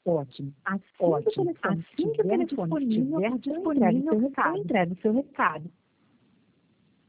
Ótimo, Assim ótimo. que o telefone estiver disponível, eu entrego o seu recado.